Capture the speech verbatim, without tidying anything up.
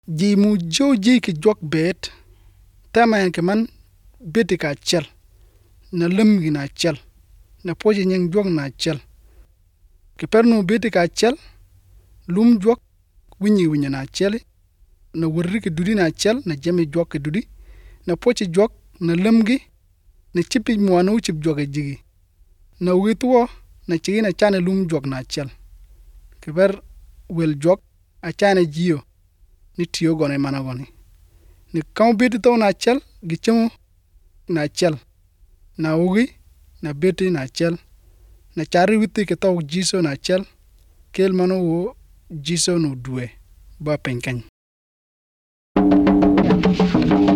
ji mu jo ji ki jok bet tama ke man beti ka chel na lem gi na chel na poje nyeng jok na chel ke perno beti ka chel lum jok winyi winya na cheli na wurri ke dudi na chel na jemi jok ke dudi na poche jok na lemgi na chipi mwanu chip joge jigi na witwo na chigi na chane lum jok na chel ke ber wel jok a chane jiyo ni tiyo gone mana gone ni kaw beti to na chel gi chemo na chel na ugi na beti na chel na chari witti ke to jiso na chel kel mano wo jiso no duwe ba penkany